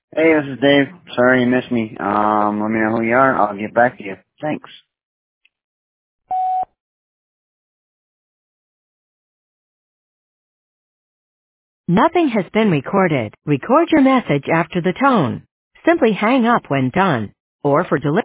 Hey, this is Dave. Sorry you missed me. Let me know who you are. I'll get back to you. Thanks. Nothing has been recorded. Record your message after the tone. Simply hang up when done. Or for delivery.